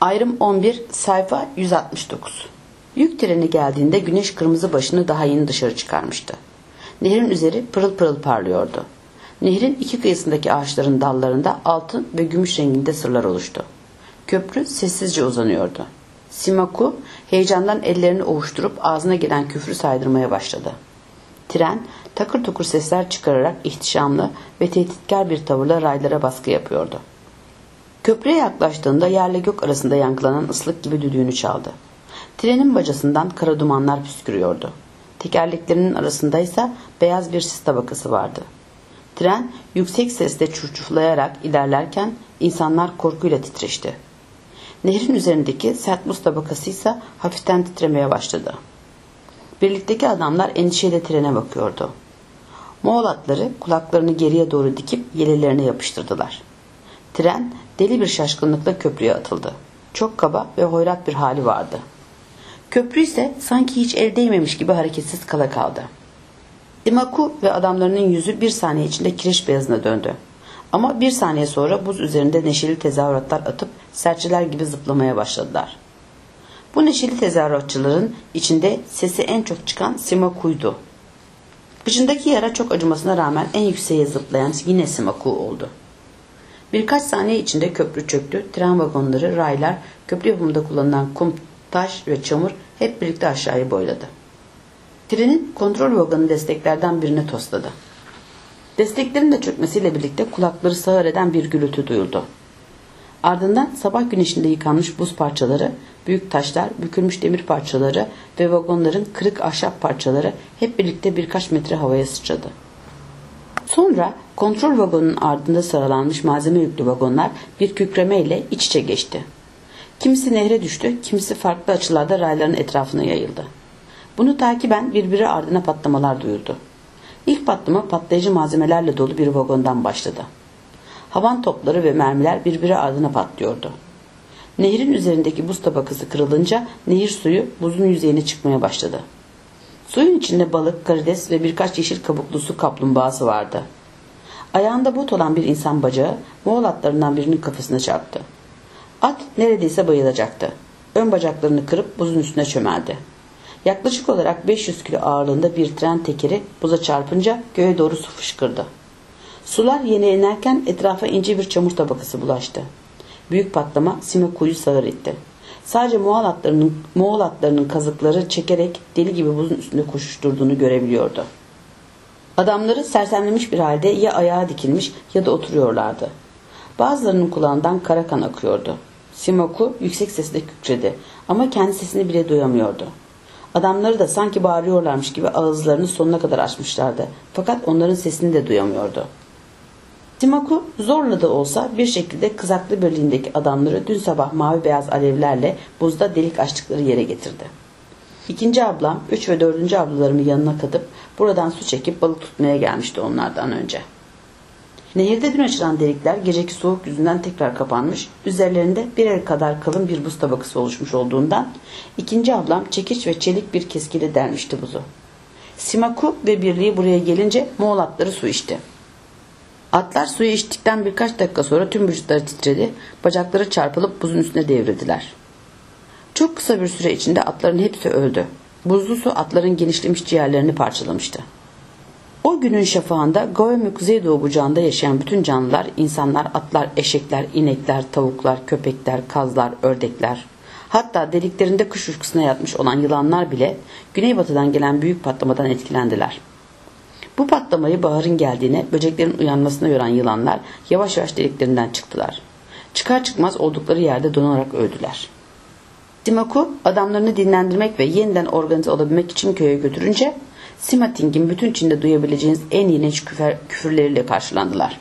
Ayrım 11, sayfa 169. Yük treni geldiğinde güneş kırmızı başını daha yeni dışarı çıkarmıştı. Nehrin üzeri pırıl pırıl parlıyordu. Nehrin iki kıyısındaki ağaçların dallarında altın ve gümüş renginde sırlar oluştu. Köprü sessizce uzanıyordu. Simaku heyecandan ellerini ovuşturup ağzına gelen küfrü saydırmaya başladı. Tren takır tukur sesler çıkararak ihtişamlı ve tehditkar bir tavırla raylara baskı yapıyordu. Köprüye yaklaştığında yerle gök arasında yankılanan ıslık gibi düdüğünü çaldı. Trenin bacasından kara dumanlar püskürüyordu. Tekerleklerinin arasındaysa beyaz bir sis tabakası vardı. Tren yüksek sesle çurçuflayarak ilerlerken insanlar korkuyla titreşti. Nehrin üzerindeki sert buz tabakası ise hafiften titremeye başladı. Birlikteki adamlar endişeyle trene bakıyordu. Moğol atları kulaklarını geriye doğru dikip yelelerine yapıştırdılar. Tren deli bir şaşkınlıkla köprüye atıldı. Çok kaba ve hoyrat bir hali vardı. Köprü ise sanki hiç el değmemiş gibi hareketsiz kala kaldı. Simaku ve adamlarının yüzü bir saniye içinde kireç beyazına döndü. Ama bir saniye sonra buz üzerinde neşeli tezahüratlar atıp serçeler gibi zıplamaya başladılar. Bu neşeli tezahüratçıların içinde sesi en çok çıkan Simaku'ydu. Kıçındaki yara çok acımasına rağmen en yükseğe zıplayan yine Simaku oldu. Birkaç saniye içinde köprü çöktü. Tren vagonları, raylar, köprü yapımında kullanılan kum, taş ve çamur hep birlikte aşağıya boyladı. Trenin kontrol vagonı desteklerden birine tosladı. Desteklerin de çökmesiyle birlikte kulakları sağır eden bir gürültü duyuldu. Ardından sabah güneşinde yıkanmış buz parçaları, büyük taşlar, bükülmüş demir parçaları ve vagonların kırık ahşap parçaları hep birlikte birkaç metre havaya sıçradı. Sonra kontrol vagonunun ardında sıralanmış malzeme yüklü vagonlar bir kükremeyle iç içe geçti. Kimisi nehre düştü, kimisi farklı açılarda rayların etrafına yayıldı. Bunu takiben birbiri ardına patlamalar duyuldu. İlk patlama patlayıcı malzemelerle dolu bir vagondan başladı. Havan topları ve mermiler birbiri ardına patlıyordu. Nehrin üzerindeki buz tabakası kırılınca nehir suyu buzun yüzeyine çıkmaya başladı. Suyun içinde balık, karides ve birkaç yeşil kabuklu su kaplumbağası vardı. Ayağında bot olan bir insan bacağı Moğol atlarından birinin kafasına çarptı. At neredeyse bayılacaktı. Ön bacaklarını kırıp buzun üstüne çömeldi. Yaklaşık olarak 500 kilo ağırlığında bir tren tekeri buza çarpınca göğe doğru su fışkırdı. Sular yeni inerken etrafa ince bir çamur tabakası bulaştı. Büyük patlama Simaku'yu sağır etti. Sadece Moğol atlarının kazıkları çekerek deli gibi buzun üstünde koşuşturduğunu görebiliyordu. Adamları sersemlemiş bir halde ya ayağa dikilmiş ya da oturuyorlardı. Bazılarının kulağından kara kan akıyordu. Simaku yüksek sesle kükredi ama kendi sesini bile duyamıyordu. Adamları da sanki bağırıyorlarmış gibi ağızlarını sonuna kadar açmışlardı. Fakat onların sesini de duyamıyordu. Simaku zorla da olsa bir şekilde kızaklı birliğindeki adamları dün sabah mavi beyaz alevlerle buzda delik açtıkları yere getirdi. İkinci ablam, 3 ve 4. ablalarımı yanına katıp buradan su çekip balık tutmaya gelmişti onlardan önce. Nehirde dün açılan delikler geceki soğuk yüzünden tekrar kapanmış, üzerlerinde bir el kadar kalın bir buz tabakası oluşmuş olduğundan ikinci ablam çekiç ve çelik bir keskiyle delmişti buzu. Simaku ve birliği buraya gelince Moğol atları su içti. Atlar suyu içtikten birkaç dakika sonra tüm vücutları titredi, bacakları çarpılıp buzun üstüne devrildiler. Çok kısa bir süre içinde atların hepsi öldü. Buzlu su atların genişlemiş ciğerlerini parçalamıştı. O günün şafağında Goemyo Kuzeydoğu bucağında yaşayan bütün canlılar, insanlar, atlar, eşekler, inekler, tavuklar, köpekler, kazlar, ördekler, hatta deliklerinde kış uykusuna yatmış olan yılanlar bile güneybatıdan gelen büyük patlamadan etkilendiler. Bu patlamayı baharın geldiğine, böceklerin uyanmasına yoran yılanlar yavaş yavaş deliklerinden çıktılar. Çıkar çıkmaz oldukları yerde donarak öldüler. Simaku adamlarını dinlendirmek ve yeniden organize olabilmek için köye götürünce Simating'in bütün Çin'de duyabileceğiniz en iğrenç küfürleriyle karşılandılar.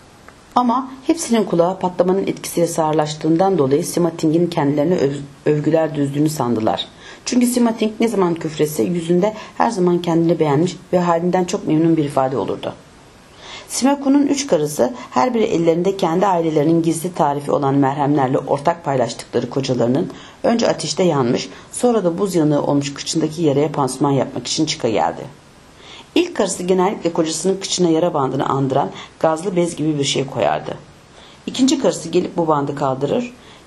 Ama hepsinin kulağı patlamanın etkisiyle sağırlaştığından dolayı Simating'in kendilerine övgüler düzdüğünü sandılar. Çünkü Simating ne zaman küfretse yüzünde her zaman kendini beğenmiş ve halinden çok memnun bir ifade olurdu. Simaku'nun 3 karısı her biri ellerinde kendi ailelerinin gizli tarifi olan merhemlerle ortak paylaştıkları kocalarının önce ateşte yanmış, sonra da buz yanığı olmuş kıçındaki yaraya pansuman yapmak için çıka geldi. İlk karısı genellikle kocasının kıçına yara bandını andıran gazlı bez gibi bir şey koyardı. İkinci karısı gelip bu bandı kaldırır,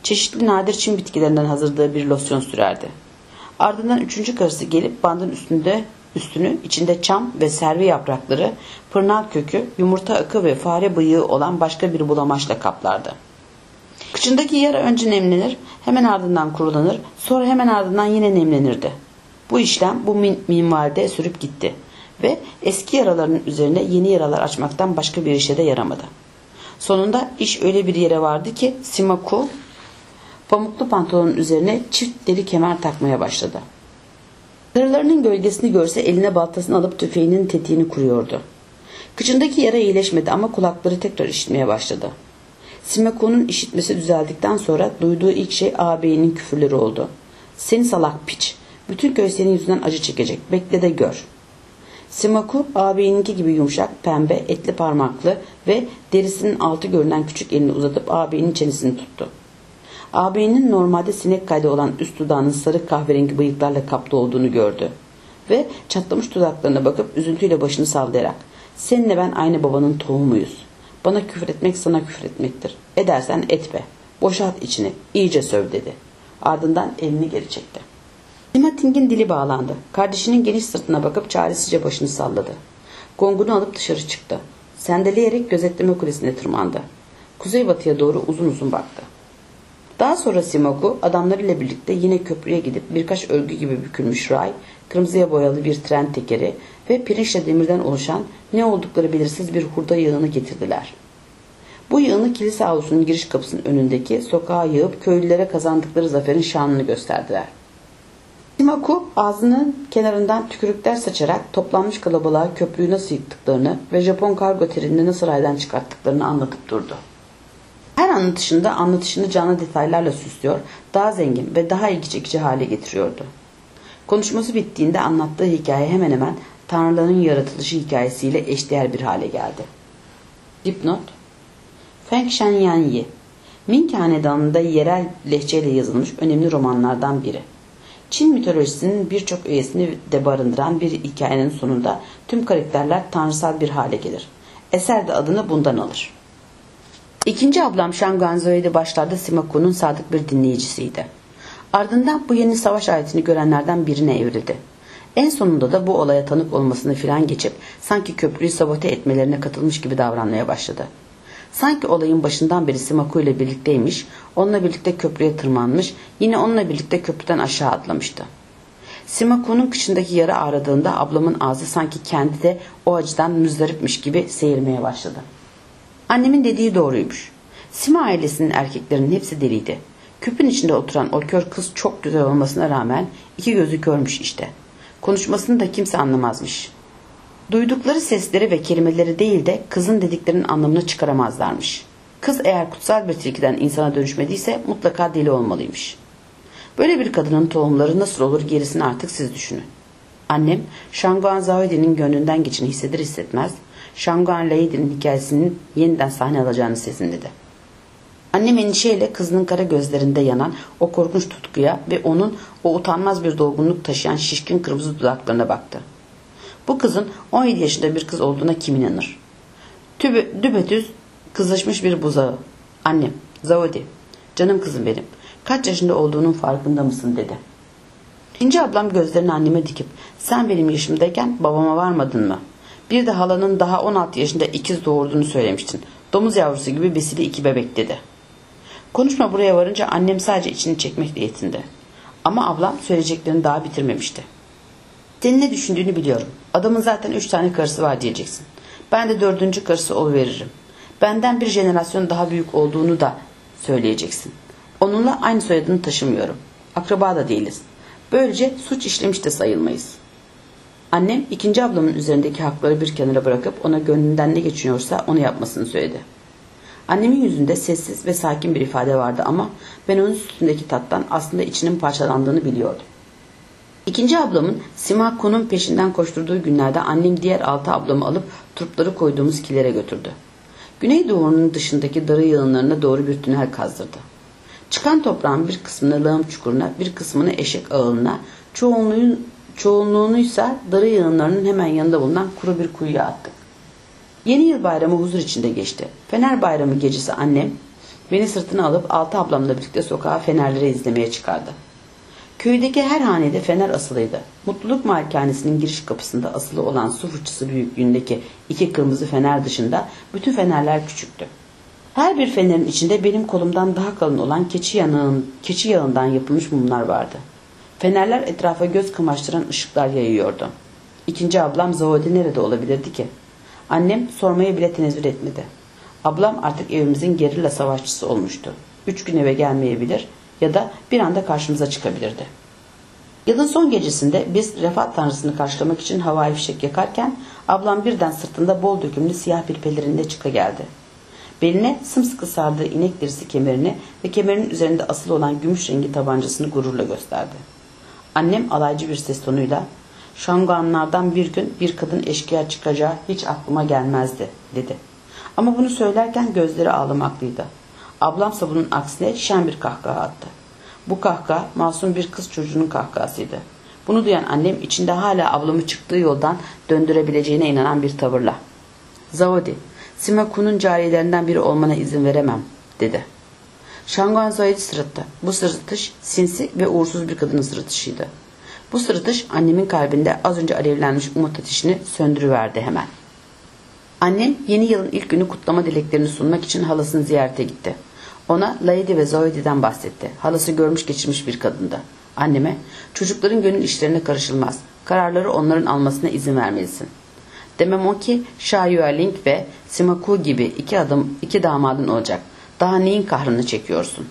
Çeşitli nadir Çin bitkilerinden hazırladığı bir losyon sürerdi. Ardından üçüncü karısı gelip bandın üstünü içinde çam ve servi yaprakları, pırnal kökü, yumurta akı ve fare bıyığı olan başka bir bulamaçla kaplardı. Kıçındaki yara önce nemlenir, hemen ardından kurulanır, sonra hemen ardından yine nemlenirdi. Bu işlem bu minvalde sürüp gitti ve eski yaraların üzerine yeni yaralar açmaktan başka bir işe de yaramadı. Sonunda iş öyle bir yere vardı ki Simaku pamuklu pantolonun üzerine çift deri kemer takmaya başladı. Karılarının gölgesini görse eline baltasını alıp tüfeğinin tetiğini kuruyordu. Kıçındaki yara iyileşmedi ama kulakları tekrar işitmeye başladı. Simaku'nun işitmesi düzeldikten sonra duyduğu ilk şey ağabeyinin küfürleri oldu. "Seni salak piç, bütün köy senin yüzünden acı çekecek, bekle de gör." Simaku ağabeyininki gibi yumuşak, pembe, etli parmaklı ve derisinin altı görünen küçük elini uzatıp ağabeyinin çenesini tuttu. Ağabeyinin normalde sinek kaydı olan üst dudağının sarı kahverengi bıyıklarla kaplı olduğunu gördü ve çatlamış dudaklarına bakıp üzüntüyle başını sallayarak "Seninle ben aynı babanın tohumuyuz. Bana küfür etmek sana küfür etmektir. Edersen etme. Boşalt içini. İyice söv" dedi. Ardından elini geri çekti. Simating'in dili bağlandı. Kardeşinin geniş sırtına bakıp çaresizce başını salladı. Gongunu alıp dışarı çıktı. Sendeleyerek gözetleme kulesine tırmandı. Kuzeybatıya doğru uzun uzun baktı. Daha sonra Simaku adamlarıyla birlikte yine köprüye gidip birkaç örgü gibi bükülmüş ray, kırmızıya boyalı bir tren tekeri ve pirinçle demirden oluşan ne oldukları belirsiz bir hurda yığını getirdiler. Bu yığını kilise avlusunun giriş kapısının önündeki sokağa yığıp köylülere kazandıkları zaferin şanını gösterdiler. Simaku ağzının kenarından tükürükler saçarak toplanmış kalabalığa köprüyü nasıl yıktıklarını ve Japon kargo trenini nasıl raydan çıkarttıklarını anlatıp durdu. Her anlatışını canlı detaylarla süslüyor, daha zengin ve daha ilgi çekici hale getiriyordu. Konuşması bittiğinde anlattığı hikaye hemen hemen tanrıların yaratılışı hikayesiyle eşdeğer bir hale geldi. Dipnot: Feng Shenyanyi, Ming Hanedanı'nda yerel lehçeyle yazılmış önemli romanlardan biri. Çin mitolojisinin birçok öğesini de barındıran bir hikayenin sonunda tüm karakterler tanrısal bir hale gelir. Eser de adını bundan alır. İkinci ablam Shanganzoi'de başlarda Simaku'nun sadık bir dinleyicisiydi. Ardından bu yeni savaş aletini görenlerden birine evrildi. En sonunda da bu olaya tanık olmasını filan geçip sanki köprüyü sabote etmelerine katılmış gibi davranmaya başladı. Sanki olayın başından beri Simaku ile birlikteymiş, onunla birlikte köprüye tırmanmış, yine onunla birlikte köprüden aşağı atlamıştı. Simaku'nun kıçındaki yara ağrıdığında ablamın ağzı sanki kendi de o acıdan müzdaripmiş gibi seyirmeye başladı. Annemin dediği doğruymuş. Sima ailesinin erkeklerinin hepsi deliydi. Küpün içinde oturan o kör kız çok güzel olmasına rağmen iki gözü körmüş işte. Konuşmasını da kimse anlamazmış. Duydukları sesleri ve kelimeleri değil de kızın dediklerinin anlamını çıkaramazlarmış. Kız eğer kutsal bir tilkiden insana dönüşmediyse mutlaka deli olmalıymış. Böyle bir kadının tohumları nasıl olur gerisini artık siz düşünün. Annem Shanguan Zaoidi'nin gönlünden geçeni hissedir hissetmez Shanguan Lady'nin hikayesinin yeniden sahne alacağını sezinledi. Annem endişeyle kızının kara gözlerinde yanan o korkunç tutkuya ve onun o utanmaz bir dolgunluk taşıyan şişkin kırmızı dudaklarına baktı. Bu kızın 17 yaşında bir kız olduğuna kim inanır? Düpedüz kızlaşmış bir buzağı. Annem, Zaodi, canım kızım benim, kaç yaşında olduğunun farkında mısın dedi. İkinci ablam gözlerini anneme dikip sen benim yaşımdayken babama varmadın mı? Bir de halanın daha 16 yaşında ikiz doğurduğunu söylemiştin. Domuz yavrusu gibi besili iki bebek dedi. Konuşma buraya varınca annem sadece içini çekmekle yetindi. Ama ablam söyleyeceklerini daha bitirmemişti. Senin ne düşündüğünü biliyorum. Adamın zaten 3 tane karısı var diyeceksin. Ben de 4. karısı oluveririm. Benden bir jenerasyon daha büyük olduğunu da söyleyeceksin. Onunla aynı soyadını taşımıyorum. Akraba da değiliz. Böylece suç işlemiş de sayılmayız. Annem ikinci ablamın üzerindeki hakları bir kenara bırakıp ona gönlünden ne geçiyorsa onu yapmasını söyledi. Annemin yüzünde sessiz ve sakin bir ifade vardı ama ben onun üstündeki tattan aslında içinin parçalandığını biliyordum. İkinci ablamın Simaku'nun peşinden koşturduğu günlerde annem diğer 6 ablamı alıp turpları koyduğumuz kilere götürdü. Güneydoğu'nun dışındaki darı yığınlarına doğru bir tünel kazdırdı. Çıkan toprağın bir kısmını lağım çukuruna, bir kısmını eşek ağılına, çoğunluğunuysa darı yığınlarının hemen yanında bulunan kuru bir kuyuya attık. Yeni yıl bayramı huzur içinde geçti. Fener bayramı gecesi annem Beni sırtına alıp altı ablamla birlikte sokağa fenerleri izlemeye çıkardı. Köydeki her hanede fener asılıydı. Mutluluk Malikanesinin giriş kapısında asılı olan su fıçısı büyüklüğündeki 2 kırmızı fener dışında bütün fenerler küçüktü. Her bir fenerin içinde benim kolumdan daha kalın olan keçi yağından yapılmış mumlar vardı. Fenerler etrafa göz kamaştıran ışıklar yayıyordu. İkinci ablam Zavodi nerede olabilirdi ki? Annem sormaya bile tenezzül etmedi. Ablam artık evimizin gerilla savaşçısı olmuştu. 3 gün eve gelmeyebilir ya da bir anda karşımıza çıkabilirdi. Yılın son gecesinde biz Refat Tanrısı'nı karşılamak için havai fişek yakarken ablam birden sırtında bol dökümlü siyah bir pelerinle çıkageldi. Beline sımsıkı sardığı inek derisi kemerini ve kemerinin üzerinde asılı olan gümüş rengi tabancasını gururla gösterdi. Annem alaycı bir ses tonuyla "Şanguanlardan bir gün bir kadın eşkıya çıkacağı hiç aklıma gelmezdi," dedi. Ama bunu söylerken gözleri ağlamaklıydı. Ablamsa bunun aksine şen bir kahkaha attı. Bu kahkaha masum bir kız çocuğunun kahkahasıydı. Bunu duyan annem içinde hala ablamı çıktığı yoldan döndürebileceğine inanan bir tavırla "Zavodi, Simaku'nun cariyelerinden biri olmana izin veremem," dedi. Şanguan Zavodi sırıttı. Bu sırıtış sinsi ve uğursuz bir kadının sırıtışıydı. Bu sırıtış annemin kalbinde az önce alevlenmiş umut ateşini söndürüverdi hemen. Annem yeni yılın ilk günü kutlama dileklerini sunmak için halasını ziyarete gitti. Ona Lady ve Zoe'den bahsetti. Halası görmüş geçirmiş bir kadındı. Anneme "Çocukların gönül işlerine karışılmaz. Kararları onların almasına izin vermelisin. Demem o ki Shah Yueling ve Simaku gibi iki damadın olacak. Daha neyin kahrını çekiyorsun?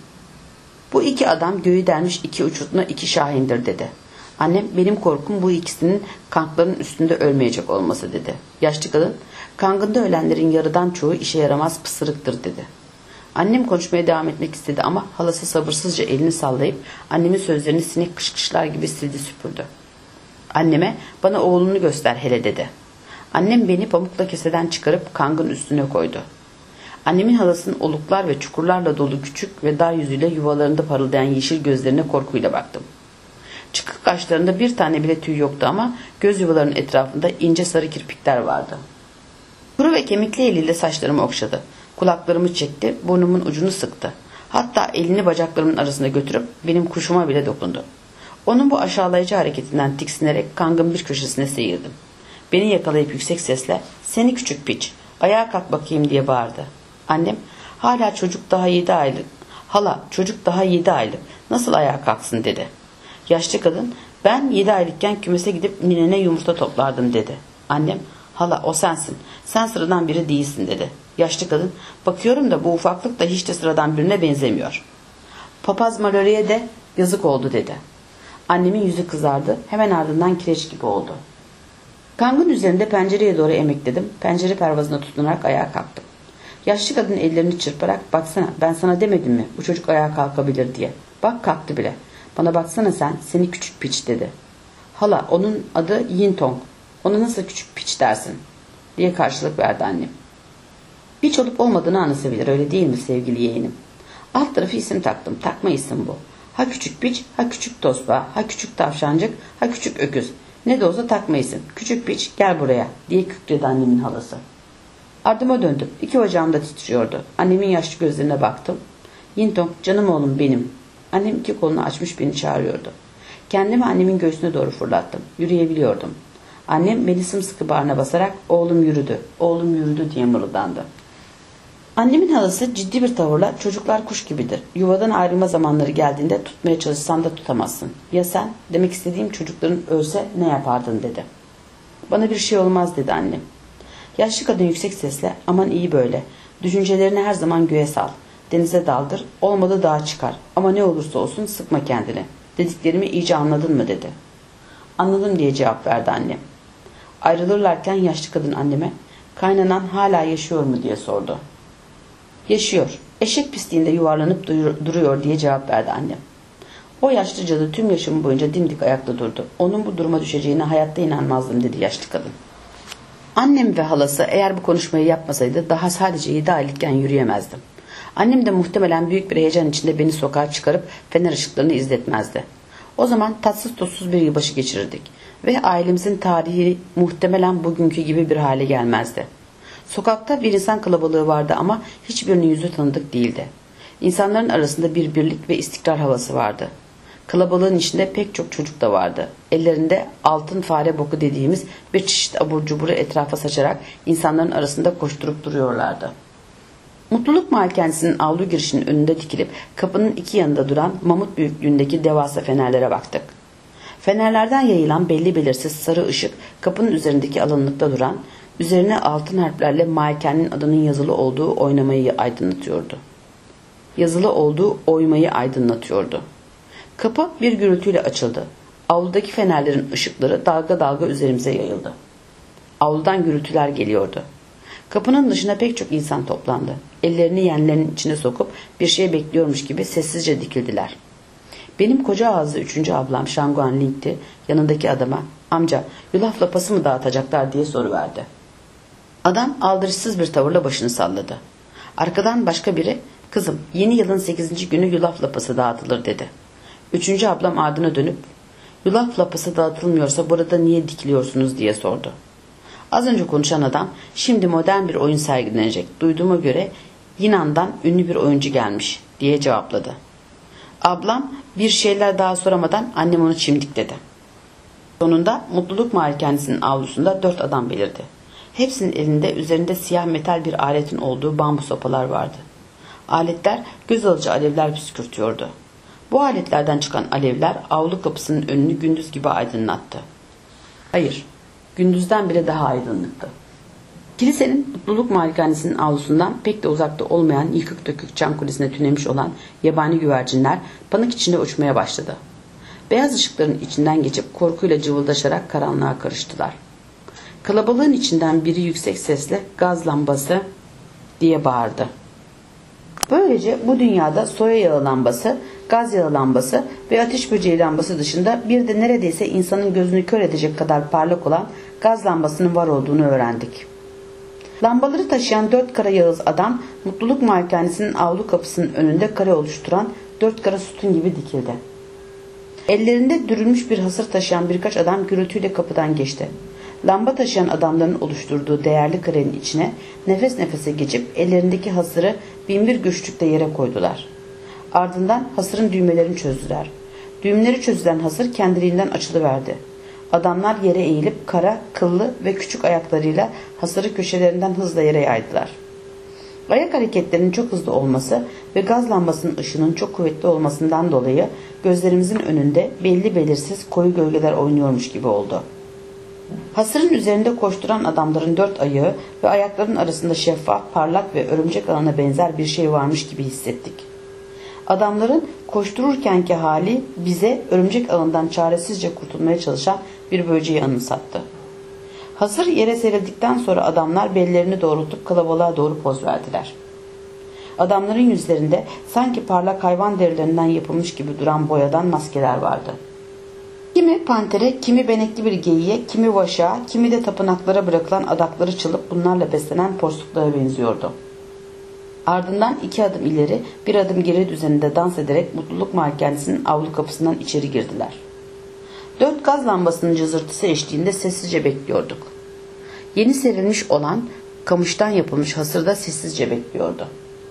Bu 2 adam göğü delmiş 2 uçurtma 2 şahindir," dedi. Annem "Benim korkum bu ikisinin kankların üstünde ölmeyecek olması," dedi. Yaşlı kadın "Kangında ölenlerin yarıdan çoğu işe yaramaz pısırıktır," dedi. Annem konuşmaya devam etmek istedi ama halası sabırsızca elini sallayıp annemin sözlerini sinek kışkışlar gibi sildi süpürdü. Anneme "Bana oğlunu göster hele," dedi. Annem beni pamukla keseden çıkarıp kangın üstüne koydu. Annemin halasının oluklar ve çukurlarla dolu küçük ve dar yüzüyle yuvalarında parıldayan yeşil gözlerine korkuyla baktım. Çıkık kaşlarında bir tane bile tüy yoktu ama göz yuvalarının etrafında ince sarı kirpikler vardı. Kuru ve kemikli eliyle saçlarımı okşadı. Kulaklarımı çekti, burnumun ucunu sıktı. Hatta elini bacaklarımın arasına götürüp benim kuşuma bile dokundu. Onun bu aşağılayıcı hareketinden tiksinerek kangın bir köşesine seyirdim. Beni yakalayıp yüksek sesle "Seni küçük piç, ayağa kalk bakayım," diye bağırdı. Annem "Hala çocuk daha 7 aylık. Hala çocuk daha 7 aylık. Nasıl ayağa kalksın," dedi. Yaşlı kadın "Ben 7 aylıkken kümese gidip ninene yumurta toplardım," dedi. Annem "Hala o sensin. Sen sıradan biri değilsin," dedi. Yaşlı kadın "Bakıyorum da bu ufaklık da hiç de sıradan birine benzemiyor. Papaz Mallory'e de yazık oldu," dedi. Annemin yüzü kızardı. Hemen ardından kireç gibi oldu. Kangın üzerinde pencereye doğru emekledim. Pencere pervazına tutunarak ayağa kalktım. Yaşlı kadın ellerini çırparak "Baksana, ben sana demedim mi bu çocuk ayağa kalkabilir diye. Bak kalktı bile. Bana baksana sen, seni küçük piç," dedi. "Hala onun adı Yintong. Ona nasıl küçük piç dersin?" diye karşılık verdi annem. Piç olup olmadığını anlasabilir, öyle değil mi sevgili yeğenim? Alt tarafı isim taktım. Takma isim bu. Ha küçük piç, ha küçük tosba, ha küçük tavşancık, ha küçük öküz. Ne de olsa takma isim. Küçük piç gel buraya," diye kükredi annemin halası. Ardıma döndüm. 2 bacağım da titriyordu. Annemin yaşlı gözlerine baktım. "Yintong, canım oğlum benim." Annem 2 kolunu açmış beni çağırıyordu. Kendimi annemin göğsüne doğru fırlattım. Yürüyebiliyordum. Annem beni sımsıkı bağrına basarak "Oğlum yürüdü, oğlum yürüdü," diye mırıldandı. Annemin halası ciddi bir tavırla "Çocuklar kuş gibidir. Yuvadan ayrılma zamanları geldiğinde tutmaya çalışsan da tutamazsın. Ya sen? Demek istediğim çocukların ölse ne yapardın," dedi. "Bana bir şey olmaz," dedi annem. Yaşlı kadın yüksek sesle "Aman iyi böyle. Düşüncelerini her zaman göğe sal. Denize daldır. Olmadı dağa çıkar. Ama ne olursa olsun sıkma kendini. Dediklerimi iyice anladın mı?" dedi. "Anladım," diye cevap verdi annem. Ayrılırlarken yaşlı kadın anneme "Kaynanan hala yaşıyor mu?" diye sordu. "Yaşıyor. Eşek pisliğinde yuvarlanıp duruyor," diye cevap verdi annem. O yaşlı cadı tüm yaşım boyunca dimdik ayakta durdu. Onun bu duruma düşeceğine hayatta inanmazdım, dedi yaşlı kadın. Annem ve halası eğer bu konuşmayı yapmasaydı daha sadece 7 aylıkken yürüyemezdim. Annem de muhtemelen büyük bir heyecan içinde beni sokağa çıkarıp fener ışıklarını izletmezdi. O zaman tatsız tuzsuz bir yılbaşı geçirirdik ve ailemizin tarihi muhtemelen bugünkü gibi bir hale gelmezdi. Sokakta bir insan kalabalığı vardı ama hiçbirinin yüzü tanıdık değildi. İnsanların arasında bir birlik ve istikrar havası vardı. Kalabalığın içinde pek çok çocuk da vardı. Ellerinde altın fare boku dediğimiz bir çeşit abur cuburu etrafa saçarak insanların arasında koşturup duruyorlardı. Mutluluk Malikanesi'nin avlu girişinin önünde dikilip kapının iki yanında duran mamut büyüklüğündeki devasa fenerlere baktık. Fenerlerden yayılan belli belirsiz sarı ışık kapının üzerindeki alanlıkta duran, üzerine altın harflerle malikanenin adının yazılı olduğu oymayı aydınlatıyordu. Kapı bir gürültüyle açıldı. Avludaki fenerlerin ışıkları dalga dalga üzerimize yayıldı. Avludan gürültüler geliyordu. Kapının dışına pek çok insan toplandı. Ellerini yenlerinin içine sokup bir şey bekliyormuş gibi sessizce dikildiler. Benim koca ağızlı 3. ablam Şanguan Ling'ti, yanındaki adama "Amca, yulaf lapası mı dağıtacaklar?" diye soruverdi. Adam aldırışsız bir tavırla başını salladı. Arkadan başka biri "Kızım, yeni yılın 8. günü yulaf lapası dağıtılır" dedi. 3. ablam ardına dönüp "Yulaf lapası dağıtılmıyorsa burada niye dikiliyorsunuz?" diye sordu. Az önce konuşan adam "Şimdi modern bir oyun sergilenecek. Duyduğuma göre Yunan'dan ünlü bir oyuncu gelmiş" diye cevapladı. Ablam bir şeyler daha soramadan annem onu çimdikledi. Sonunda Mutluluk Malikanesi'nin avlusunda 4 adam belirdi. Hepsinin elinde üzerinde siyah metal bir aletin olduğu bambu sopalar vardı. Aletler göz alıcı alevler püskürtüyordu. Bu aletlerden çıkan alevler avlu kapısının önünü gündüz gibi aydınlattı. Hayır, gündüzden bile daha aydınlıktı. Kilisenin Mutluluk Malikanesi'nin avlusundan pek de uzakta olmayan yıkık dökük çan kulesine tünemiş olan yabani güvercinler panik içinde uçmaya başladı. Beyaz ışıkların içinden geçip korkuyla cıvıldaşarak karanlığa karıştılar. Kalabalığın içinden biri yüksek sesle "Gaz lambası!" diye bağırdı. Böylece bu dünyada soya yağı lambası, gaz yağı lambası ve ateş böceği lambası dışında bir de neredeyse insanın gözünü kör edecek kadar parlak olan gaz lambasının var olduğunu öğrendik. Lambaları taşıyan 4 kara yağız adam Mutluluk Malikanesi'nin avlu kapısının önünde kare oluşturan 4 kara sütun gibi dikildi. Ellerinde dürülmüş bir hasır taşıyan birkaç adam gürültüyle kapıdan geçti. Lamba taşıyan adamların oluşturduğu değerli karenin içine nefes nefese geçip ellerindeki hasırı binbir güçlükle yere koydular. Ardından hasırın düğmelerini çözdüler. Düğümleri çözülen hasır kendiliğinden açılıverdi. Adamlar yere eğilip kara, kıllı ve küçük ayaklarıyla hasırı köşelerinden hızla yere yaydılar. Ayak hareketlerinin çok hızlı olması ve gaz lambasının ışığının çok kuvvetli olmasından dolayı gözlerimizin önünde belli belirsiz koyu gölgeler oynuyormuş gibi oldu. Hasırın üzerinde koşturan adamların 4 ayağı ve ayaklarının arasında şeffaf, parlak ve örümcek ağına benzer bir şey varmış gibi hissettik. Adamların koştururkenki hali bize örümcek ağından çaresizce kurtulmaya çalışan bir böceği anımsattı. Hasır yere serildikten sonra adamlar bellerini doğrultup kalabalığa doğru poz verdiler. Adamların yüzlerinde sanki parlak hayvan derilerinden yapılmış gibi duran boyadan maskeler vardı. Kimi pantere, kimi benekli bir geyiğe, kimi vaşağa, kimi de tapınaklara bırakılan adakları çalıp bunlarla beslenen porsuklara benziyordu. Ardından 2 adım ileri, 1 adım geri düzeninde dans ederek Mutluluk Malikanesi'nin avlu kapısından içeri girdiler. 4 gaz lambasının cızırtısı eşliğinde sessizce bekliyorduk. Yeni serilmiş olan kamıştan yapılmış hasırda sessizce bekliyordu.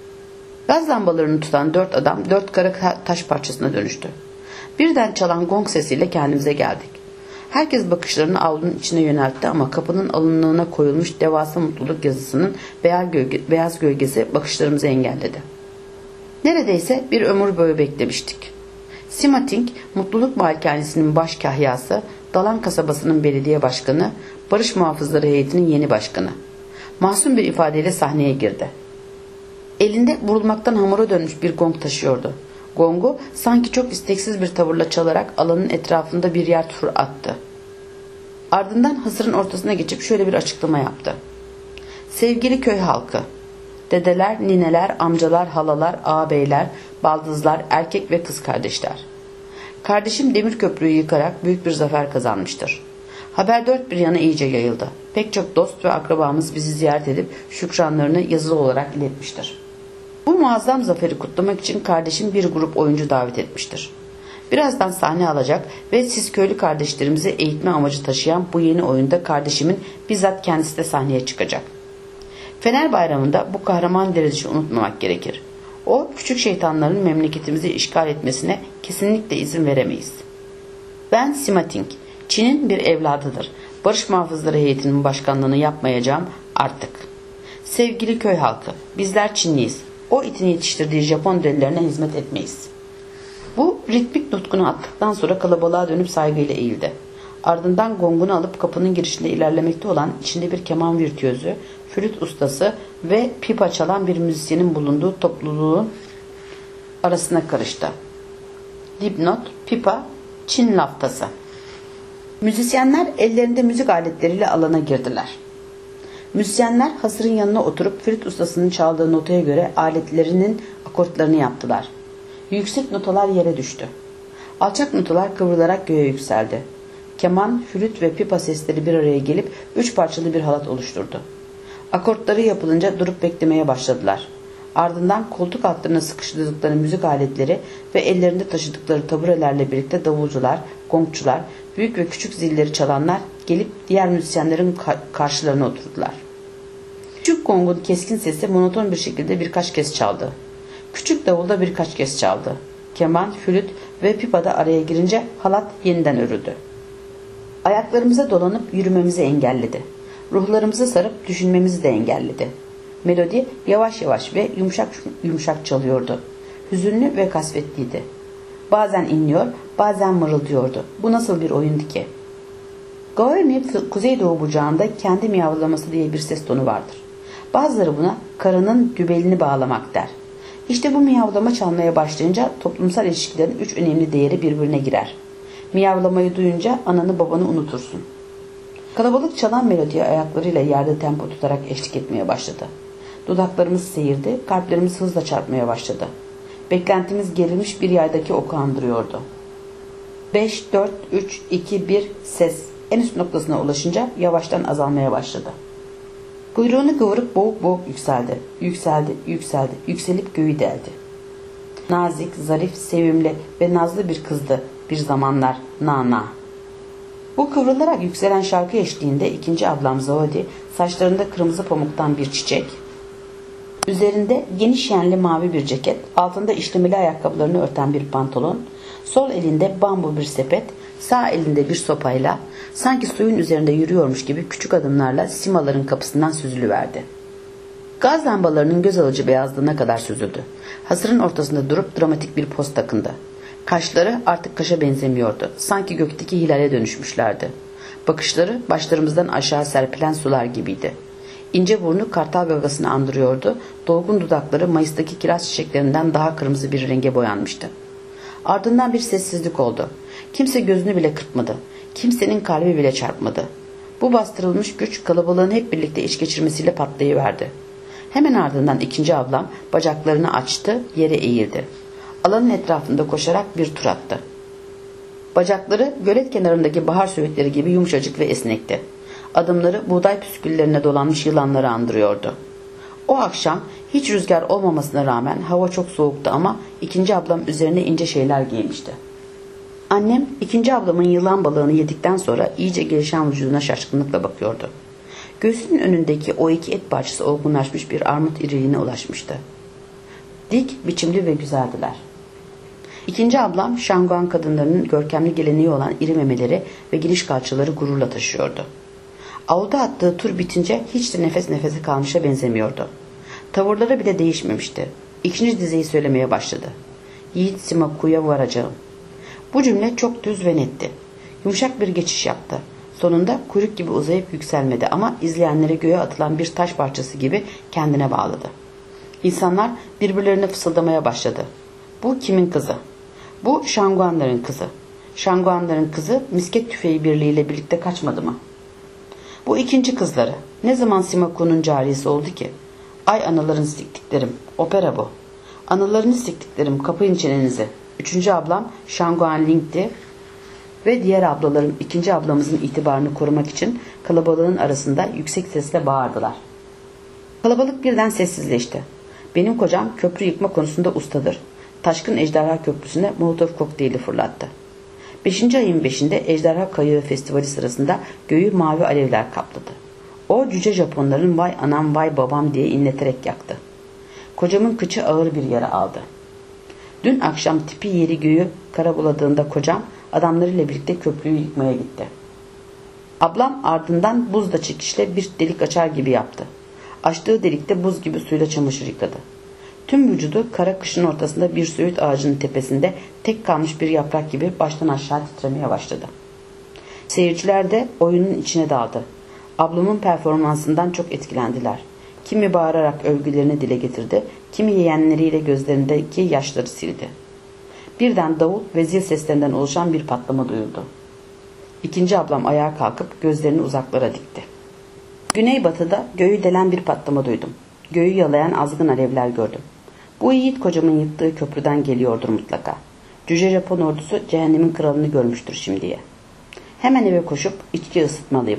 Gaz lambalarını tutan 4 adam 4 kara taş parçasına dönüştü. Birden çalan gong sesiyle kendimize geldik. Herkes bakışlarını avlunun içine yöneltti ama kapının alınlığına koyulmuş devasa mutluluk yazısının beyaz gölgesi bakışlarımızı engelledi. Neredeyse bir ömür boyu beklemiştik. Simating, Mutluluk Malikanesi'nin baş kahyası, Dalan kasabasının belediye başkanı, Barış Muhafızları Heyeti'nin yeni başkanı. Masum bir ifadeyle sahneye girdi. Elinde vurulmaktan hamura dönmüş bir gong taşıyordu. Gongu sanki çok isteksiz bir tavırla çalarak alanın etrafında bir yer tur attı. Ardından hasırın ortasına geçip şöyle bir açıklama yaptı. Sevgili köy halkı, dedeler, nineler, amcalar, halalar, ağabeyler, baldızlar, erkek ve kız kardeşler. Kardeşim demir köprüyü yıkarak büyük bir zafer kazanmıştır. Haber dört bir yana iyice yayıldı. Pek çok dost ve akrabamız bizi ziyaret edip şükranlarını yazılı olarak iletmiştir. Bu muazzam zaferi kutlamak için kardeşim bir grup oyuncu davet etmiştir. Birazdan sahne alacak ve siz köylü kardeşlerimizi eğitme amacı taşıyan bu yeni oyunda kardeşimin bizzat kendisi de sahneye çıkacak. Fener Bayramı'nda bu kahraman direnişi unutmamak gerekir. O küçük şeytanların memleketimizi işgal etmesine kesinlikle izin veremeyiz. Ben Sima Ting, Çin'in bir evladıdır. Barış Muhafızları Heyeti'nin başkanlığını yapmayacağım artık. Sevgili köy halkı, bizler Çinliyiz. O itin yetiştirdiği Japon delilerine hizmet etmeyiz. Bu ritmik nutkunu attıktan sonra kalabalığa dönüp saygıyla eğildi. Ardından gongunu alıp kapının girişinde ilerlemekte olan içinde bir keman virtüözü, flüt ustası ve pipa çalan bir müzisyenin bulunduğu topluluğun arasına karıştı. Dipnot, pipa, Çin laftası. Müzisyenler ellerinde müzik aletleriyle alana girdiler. Müzisyenler hasırın yanına oturup flüt ustasının çaldığı notaya göre aletlerinin akortlarını yaptılar. Yüksek notalar yere düştü. Alçak notalar kıvrılarak göğe yükseldi. Keman, flüt ve pipa sesleri bir araya gelip 3 parçalı bir halat oluşturdu. Akortları yapılınca durup beklemeye başladılar. Ardından koltuk altlarına sıkıştırdıkları müzik aletleri ve ellerinde taşıdıkları taburelerle birlikte davulcular, gongçular, büyük ve küçük zilleri çalanlar gelip diğer müzisyenlerin karşılarına oturdular. Küçük gongun keskin sesi monoton bir şekilde birkaç kez çaldı. Küçük davulda birkaç kez çaldı. Keman, flüt ve pipa da araya girince halat yeniden örüldü. Ayaklarımıza dolanıp yürümemizi engelledi. Ruhlarımızı sarıp düşünmemizi de engelledi. Melodi yavaş yavaş ve yumuşak yumuşak çalıyordu. Hüzünlü ve kasvetliydi. Bazen inliyor, bazen mırıldıyordu. Bu nasıl bir oyundu ki? Gaoymi Kuzeydoğu bucağında kendi miyavlaması diye bir ses tonu vardır. Bazıları buna karının dübelini bağlamak der. İşte bu miyavlama çalmaya başlayınca toplumsal ilişkilerin 3 önemli değeri birbirine girer. Miyavlamayı duyunca ananı babanı unutursun. Kalabalık çalan melodiye ayaklarıyla yerde tempo tutarak eşlik etmeye başladı. Dudaklarımız seyirdi, kalplerimiz hızla çarpmaya başladı. Beklentimiz gerilmiş bir yaydaki oku andırıyordu. 5, 4, 3, 2, 1 ses en üst noktasına ulaşınca yavaştan azalmaya başladı. Kuyruğunu kıvırıp boğuk boğuk yükseldi. Yükseldi, yükseldi, yükselip göğü deldi. Nazik, zarif, sevimli ve nazlı bir kızdı bir zamanlar Nana. Bu kıvrılarak yükselen şarkı eşliğinde ikinci ablam Zaodi saçlarında kırmızı pamuktan bir çiçek, üzerinde geniş yenli mavi bir ceket, altında işlemeli ayakkabılarını örten bir pantolon, sol elinde bambu bir sepet, sağ elinde bir sopayla sanki suyun üzerinde yürüyormuş gibi küçük adımlarla simaların kapısından süzülüverdi. Gaz lambalarının göz alıcı beyazlığına kadar süzüldü. Hasırın ortasında durup dramatik bir poz takındı. Kaşları artık kaşa benzemiyordu. Sanki gökteki hilale dönüşmüşlerdi. Bakışları başlarımızdan aşağı serpilen sular gibiydi. İnce burnu kartal gagasını andırıyordu. Dolgun dudakları Mayıs'taki kiraz çiçeklerinden daha kırmızı bir renge boyanmıştı. Ardından bir sessizlik oldu. Kimse gözünü bile kırpmadı. Kimsenin kalbi bile çarpmadı. Bu bastırılmış güç kalabalığın hep birlikte iç geçirmesiyle patlayıverdi. Hemen ardından ikinci ablam bacaklarını açtı, yere eğildi. Alanın etrafında koşarak bir tur attı. Bacakları gölet kenarındaki bahar söğütleri gibi yumuşacık ve esnekti. Adımları buğday püsküllerine dolanmış yılanları andırıyordu. O akşam hiç rüzgar olmamasına rağmen hava çok soğuktu ama ikinci ablam üzerine ince şeyler giymişti. Annem ikinci ablamın yılan balığını yedikten sonra iyice gelişen vücuduna şaşkınlıkla bakıyordu. Göğsünün önündeki o iki et parçası olgunlaşmış bir armut iriliğine ulaşmıştı. Dik, biçimli ve güzeldiler. İkinci ablam Şanguan kadınlarının görkemli geleneği olan iri memeleri ve geniş kalçaları gururla taşıyordu. Avluda attığı tur bitince hiç de nefes nefese kalmışa benzemiyordu. Tavırları bile değişmemişti. İkinci dizeyi söylemeye başladı. Yiğit Simaku'ya varacağım. Bu cümle çok düz ve netti. Yumuşak bir geçiş yaptı. Sonunda kuyruk gibi uzayıp yükselmedi ama izleyenlere göğe atılan bir taş parçası gibi kendine bağladı. İnsanlar birbirlerine fısıldamaya başladı. Bu kimin kızı? Bu Şanguanların kızı. Şanguanların kızı misket tüfeği birliğiyle birlikte kaçmadı mı? Bu ikinci kızları. Ne zaman Simaku'nun cariyesi oldu ki? Ay anaların siktiklerim. Opera bu. Analarını siktiklerim. Kapayın çenenizi. Üçüncü ablam Şanguan Ling'ti ve diğer ablalarım ikinci ablamızın itibarını korumak için kalabalığın arasında yüksek sesle bağırdılar. Kalabalık birden sessizleşti. Benim kocam köprü yıkma konusunda ustadır. Taşkın Ejderha Köprüsü'ne Molotov kokteyli fırlattı. 5. ayın 5'inde Ejderha Kayağı Festivali sırasında göğü mavi alevler kapladı. O cüce Japonların vay anam vay babam diye inleterek yaktı. Kocamın kıçı ağır bir yara aldı. Dün akşam tipi yeri göğü kara buladığında kocam adamlarıyla birlikte köprüyü yıkmaya gitti. Ablam ardından buzla çekişle bir delik açar gibi yaptı. Açtığı delikte buz gibi suyla çamaşır yıkadı. Tüm vücudu kara kışın ortasında bir söğüt ağacının tepesinde tek kalmış bir yaprak gibi baştan aşağı titremeye başladı. Seyirciler de oyunun içine daldı. Ablamın performansından çok etkilendiler. Kimi bağırarak övgülerini dile getirdi, kimi yeğenleriyle gözlerindeki yaşları sildi. Birden davul ve zil seslerinden oluşan bir patlama duyuldu. İkinci ablam ayağa kalkıp gözlerini uzaklara dikti. Güneybatıda göğü delen bir patlama duydum. Göğü yalayan azgın alevler gördüm. Bu yiğit kocamın yıktığı köprüden geliyordur mutlaka. Cüce Japon ordusu cehennemin kralını görmüştür şimdiye. Hemen eve koşup içki ısıtmalıyım.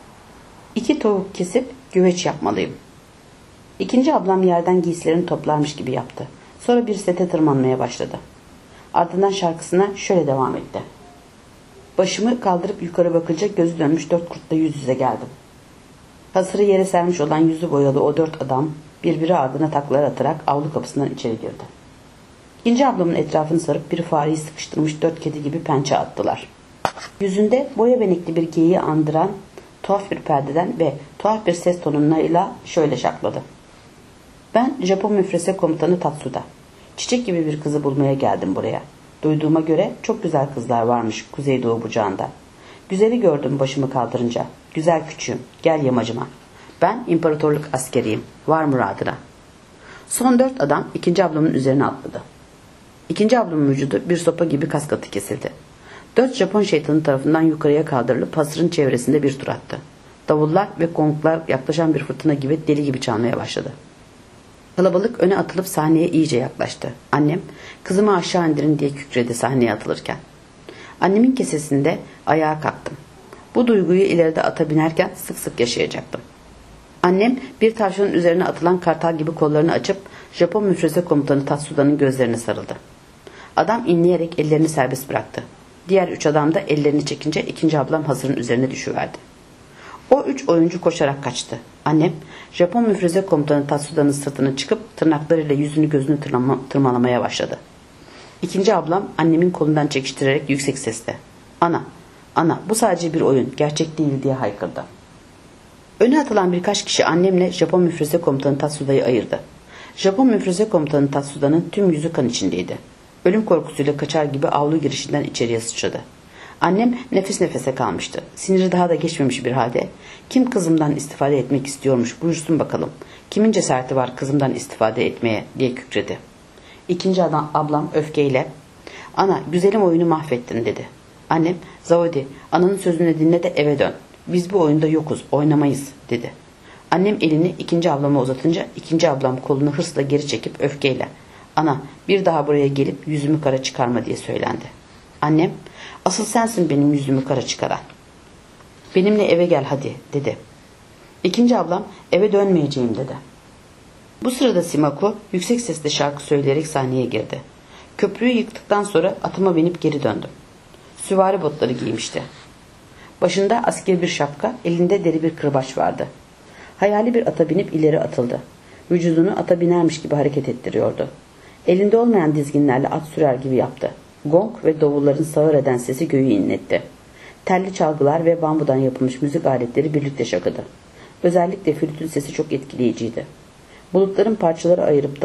2 tavuk kesip güveç yapmalıyım. İkinci ablam yerden giysilerini toplarmış gibi yaptı. Sonra bir sete tırmanmaya başladı. Ardından şarkısına şöyle devam etti. Başımı kaldırıp yukarı bakınca gözü dönmüş 4 kurtla yüz yüze geldim. Hasırı yere sermiş olan yüzü boyalı o 4 adam birbiri ardına taklalar atarak avlu kapısından içeri girdi. İkinci ablamın etrafını sarıp bir fareyi sıkıştırmış 4 kedi gibi pençe attılar. Yüzünde boya benekli bir geyiği andıran tuhaf bir perdeden ve tuhaf bir ses tonuyla şöyle şakladı. Ben Japon müfreze komutanı Tatsuda. Çiçek gibi bir kızı bulmaya geldim buraya. Duyduğuma göre çok güzel kızlar varmış Kuzeydoğu bucağında. Güzeli gördüm başımı kaldırınca. Güzel küçüğüm, gel yamacıma. Ben imparatorluk askeriyim, var muradına. Son 4 adam ikinci ablamın üzerine atladı. İkinci ablamın vücudu bir sopa gibi kaskatı kesildi. 4 Japon şeytanı tarafından yukarıya kaldırılıp hasırın çevresinde bir tur attı. Davullar ve gonglar yaklaşan bir fırtına gibi deli gibi çalmaya başladı. Kalabalık öne atılıp sahneye iyice yaklaştı. Annem, kızımı aşağı indirin diye kükredi sahneye atılırken. Annemin kesesinde ayağa kalktım. Bu duyguyu ileride ata binerken sık sık yaşayacaktım. Annem bir tavşanın üzerine atılan kartal gibi kollarını açıp Japon müfreze komutanı Tatsuda'nın gözlerine sarıldı. Adam inleyerek ellerini serbest bıraktı. Diğer 3 adam da ellerini çekince ikinci ablam hasırın üzerine düşüverdi. O 3 oyuncu koşarak kaçtı. Annem Japon müfreze komutanı Tatsuda'nın sırtına çıkıp tırnaklarıyla yüzünü gözünü tırmalamaya başladı. İkinci ablam annemin kolundan çekiştirerek yüksek sesle "Ana, ana bu sadece bir oyun, gerçek değil" diye haykırdı. Öne atılan birkaç kişi annemle Japon müfreze komutanı Tatsuda'yı ayırdı. Japon müfreze komutanı Tatsuda'nın tüm yüzü kan içindeydi. Ölüm korkusuyla kaçar gibi avlu girişinden içeriye sıçradı. Annem nefes nefese kalmıştı. Siniri daha da geçmemiş bir halde "Kim kızımdan istifade etmek istiyormuş buyursun bakalım. Kimin cesareti var kızımdan istifade etmeye" diye kükredi. İkinci ablam öfkeyle "Ana, güzelim oyunu mahvettin" dedi. Annem "Zavodi, ananın sözünü dinle de eve dön. Biz bu oyunda yokuz, oynamayız" dedi. Annem elini ikinci ablama uzatınca ikinci ablam kolunu hırsla geri çekip öfkeyle "Ana, bir daha buraya gelip yüzümü kara çıkarma" diye söylendi. Annem "Asıl sensin benim yüzümü kara çıkaran. Benimle eve gel hadi" dedi. İkinci ablam "Eve dönmeyeceğim" dedi. Bu sırada Simako yüksek sesle şarkı söyleyerek sahneye girdi. Köprüyü yıktıktan sonra atıma binip geri döndüm. Süvari botları giymişti. Başında asker bir şapka, elinde deri bir kırbaç vardı. Hayali bir ata binip ileri atıldı. Vücudunu ata binermiş gibi hareket ettiriyordu. Elinde olmayan dizginlerle at sürer gibi yaptı. Gong ve davulların sağır eden sesi göğü inletti. Telli çalgılar ve bambudan yapılmış müzik aletleri birlikte şakıdı. Özellikle flütün sesi çok etkileyiciydi. Bulutları parçalara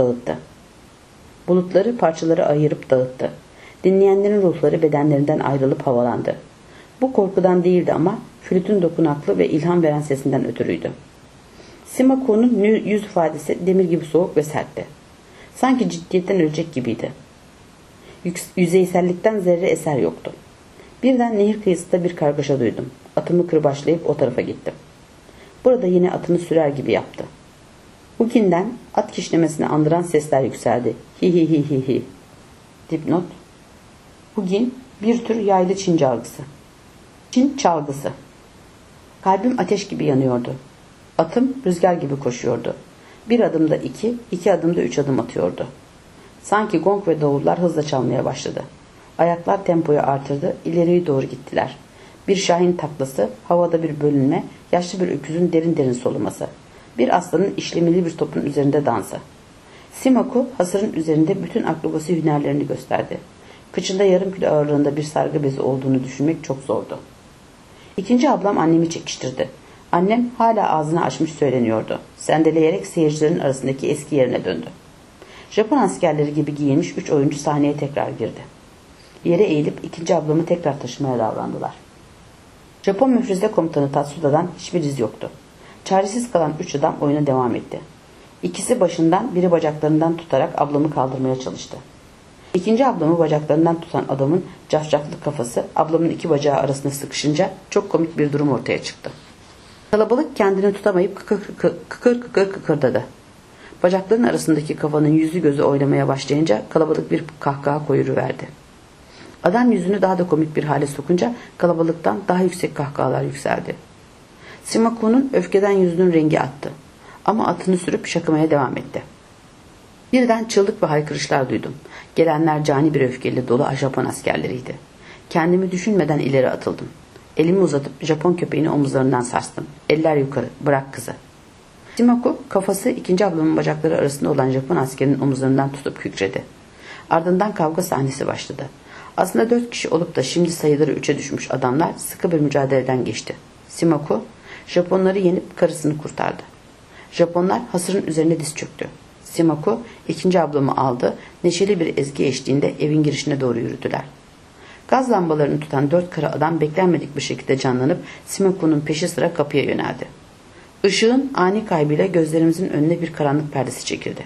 ayırıp dağıttı. Dinleyenlerin ruhları bedenlerinden ayrılıp havalandı. Bu korkudan değildi ama flütün dokunaklı ve ilham veren sesinden ötürüydü. Simako'nun yüz ifadesi demir gibi soğuk ve sertti. Sanki ciddiyetten ölecek gibiydi. Yüzeysellikten zerre eser yoktu. Birden nehir kıyısında bir kargaşa duydum. Atımı kırbaçlayıp o tarafa gittim. Burada yine atını sürer gibi yaptı. Hugin'den at kişnemesini andıran sesler yükseldi. Hi hi hi hi hi. Dipnot. Hugin bir tür yaylı Çin çalgısı. Çin çalgısı. Kalbim ateş gibi yanıyordu. Atım rüzgar gibi koşuyordu. Bir adımda 2, 2 adımda 3 adım atıyordu. Sanki gong ve davullar hızla çalmaya başladı. Ayaklar tempoyu artırdı, ileriye doğru gittiler. Bir şahin taklası, havada bir bölünme, yaşlı bir öküzün derin derin soluması. Bir aslanın işlemeli bir topun üzerinde dansı. Simaku hasırın üzerinde bütün akrobasi hünerlerini gösterdi. Kıçında yarım kilo ağırlığında bir sargı bezi olduğunu düşünmek çok zordu. İkinci ablam annemi çekiştirdi. Annem hala ağzını açmış söyleniyordu. Sendeleyerek seyircilerin arasındaki eski yerine döndü. Japon askerleri gibi giyinmiş 3 oyuncu sahneye tekrar girdi. Yere eğilip ikinci ablamı tekrar taşımaya davrandılar. Japon müfreze komutanı Tatsuda'dan hiçbir iz yoktu. Çaresiz kalan 3 adam oyuna devam etti. İkisi başından, biri bacaklarından tutarak ablamı kaldırmaya çalıştı. İkinci ablamı bacaklarından tutan adamın cafcaflı kafası ablamın iki bacağı arasında sıkışınca çok komik bir durum ortaya çıktı. Kalabalık kendini tutamayıp kıkır kıkır kıkırdadı. Bacakların arasındaki kafanın yüzü gözü oynamaya başlayınca kalabalık bir kahkaha koyuruverdi. Adam yüzünü daha da komik bir hale sokunca kalabalıktan daha yüksek kahkahalar yükseldi. Simaku'nun öfkeden yüzünün rengi attı. Ama atını sürüp şakımaya devam etti. Birden çığlık ve haykırışlar duydum. Gelenler cani bir öfkeyle dolu Japon askerleriydi. Kendimi düşünmeden ileri atıldım. Elimi uzatıp Japon köpeğini omuzlarından sarstım. Eller yukarı, bırak kızı. Simaku kafası ikinci ablamın bacakları arasında olan Japon askerinin omuzlarından tutup kükredi. Ardından kavga sahnesi başladı. Aslında 4 kişi olup da şimdi sayıları 3'e düşmüş adamlar sıkı bir mücadeleden geçti. Simaku Japonları yenip karısını kurtardı. Japonlar hasırın üzerine diz çöktü. Simaku ikinci ablamı aldı, neşeli bir ezgi eşliğinde evin girişine doğru yürüdüler. Gaz lambalarını tutan 4 kara adam beklenmedik bir şekilde canlanıp Simaku'nun peşi sıra kapıya yöneldi. Işığın ani kaybıyla gözlerimizin önüne bir karanlık perdesi çekildi.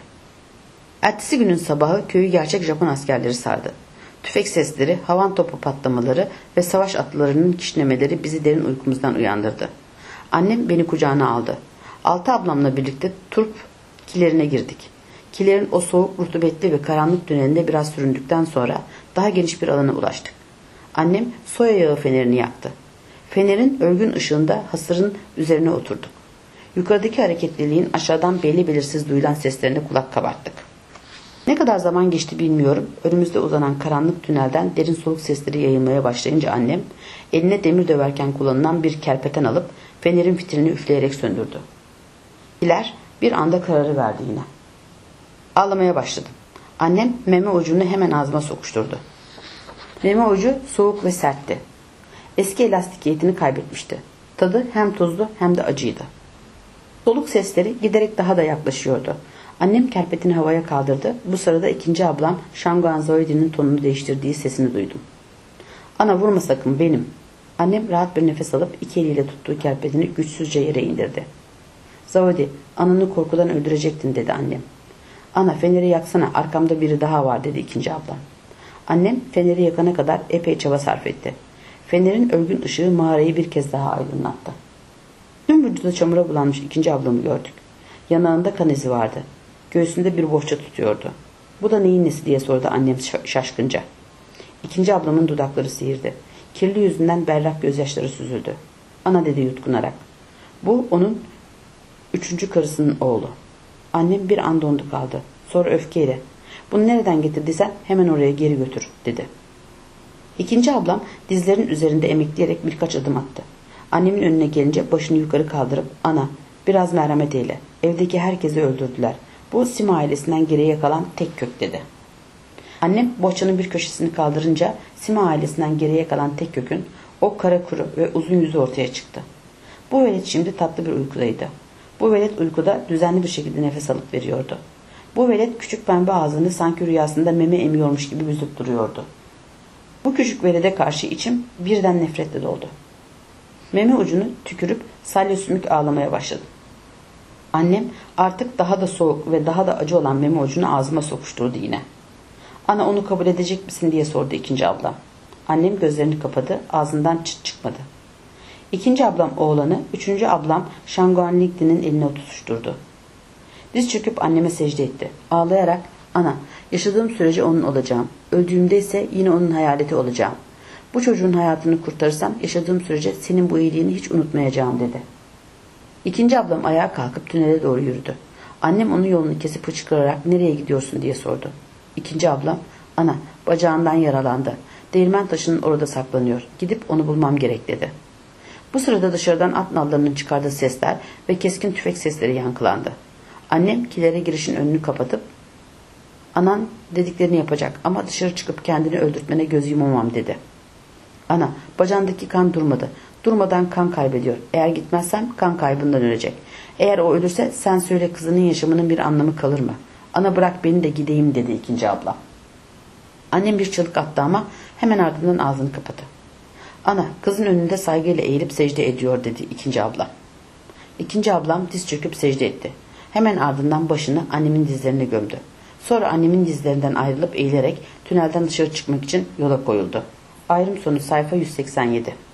Ertesi günün sabahı köyü gerçek Japon askerleri sardı. Tüfek sesleri, havan topu patlamaları ve savaş atlarının kişnemeleri bizi derin uykumuzdan uyandırdı. Annem beni kucağına aldı. 6 ablamla birlikte turp kilerine girdik. Kilerin o soğuk, rutubetli ve karanlık tünelinde biraz süründükten sonra daha geniş bir alana ulaştık. Annem soya yağı fenerini yaktı. Fenerin örgün ışığında hasırın üzerine oturduk. Yukarıdaki hareketliliğin aşağıdan belli belirsiz duyulan seslerine kulak kabarttık. Ne kadar zaman geçti bilmiyorum. Önümüzde uzanan karanlık tünelden derin soluk sesleri yayılmaya başlayınca annem eline demir döverken kullanılan bir kerpeten alıp fenerin fitilini üfleyerek söndürdü. Kiler bir anda kararı verdi yine. Ağlamaya başladım. Annem meme ucunu hemen ağzıma sokuşturdu. Meme ucu soğuk ve sertti. Eski elastikiyetini kaybetmişti. Tadı hem tuzlu hem de acıydı. Soluk sesleri giderek daha da yaklaşıyordu. Annem kerpetini havaya kaldırdı. Bu sırada ikinci ablam Shanguan Zoidi'nin tonunu değiştirdiği sesini duydum. Ana vurma sakın benim. Annem rahat bir nefes alıp iki eliyle tuttuğu kerpetini güçsüzce yere indirdi. Zoidi, ananı korkudan öldürecektin dedi annem. Ana feneri yaksana, arkamda biri daha var dedi ikinci ablam. Annem feneri yakana kadar epey çaba sarf etti. Fenerin örgün ışığı mağarayı bir kez daha aydınlattı. Tüm vücudu çamura bulanmış ikinci ablamı gördük. Yanağında kan izi vardı. Göğsünde bir bohça tutuyordu. Bu da neyin nesi diye sordu annem şaşkınca. İkinci ablamın dudakları sıyırdı. Kirli yüzünden berrak gözyaşları süzüldü. Ana dedi yutkunarak. Bu onun 3. karısının oğlu. Annem bir an dondu kaldı. Sonra öfkeyle. Bunu nereden getirdiysen hemen oraya geri götür dedi. İkinci ablam dizlerin üzerinde emekleyerek birkaç adım attı. Annemin önüne gelince başını yukarı kaldırıp ana biraz merhamet eyle. Evdeki herkesi öldürdüler. Bu Sima ailesinden geriye kalan tek kök dedi. Annem bohçanın bir köşesini kaldırınca Sima ailesinden geriye kalan tek kökün o kara kuru ve uzun yüzü ortaya çıktı. Bu velet şimdi tatlı bir uykudaydı. Bu velet uykuda düzenli bir şekilde nefes alıp veriyordu. Bu velet küçük pembe ağzını sanki rüyasında meme emiyormuş gibi büzüp duruyordu. Bu küçük velede karşı içim birden nefretle doldu. Meme ucunu tükürüp salya sümük ağlamaya başladım. Annem artık daha da soğuk ve daha da acı olan meme ucunu ağzıma sokuşturdu yine. Ana onu kabul edecek misin diye sordu ikinci ablam. Annem gözlerini kapadı, ağzından çıt çıkmadı. İkinci ablam oğlanı, üçüncü ablam Shanguan Ligdi'nin eline tutuşturdu. Diz çöküp anneme secde etti. Ağlayarak, ana yaşadığım sürece onun olacağım. Öldüğümde ise yine onun hayaleti olacağım. Bu çocuğun hayatını kurtarırsam yaşadığım sürece senin bu iyiliğini hiç unutmayacağım dedi. İkinci ablam ayağa kalkıp tünele doğru yürüdü. Annem onun yolunu kesip hıçkırarak nereye gidiyorsun diye sordu. İkinci ablam, ana bacağından yaralandı. Değirmen taşının orada saklanıyor. Gidip onu bulmam gerek dedi. Bu sırada dışarıdan at nallarının çıkardığı sesler ve keskin tüfek sesleri yankılandı. Annem kilere girişin önünü kapatıp Anan dediklerini yapacak ama dışarı çıkıp kendini öldürtmene göz yumamam dedi. Ana, bacağındaki kan durmadı. Durmadan kan kaybediyor. Eğer gitmezsem kan kaybından ölecek. Eğer o ölürse sen söyle, kızının yaşamının bir anlamı kalır mı? Ana, bırak beni de gideyim dedi ikinci ablam. Annem bir çığlık attı ama hemen ardından ağzını kapadı. Ana, kızın önünde saygıyla eğilip secde ediyor dedi ikinci ablam. İkinci ablam diz çöküp secde etti. Hemen ardından başını annemin dizlerine gömdü. Sonra annemin dizlerinden ayrılıp eğilerek tünelden dışarı çıkmak için yola koyuldu. Ayrım sonu sayfa 187.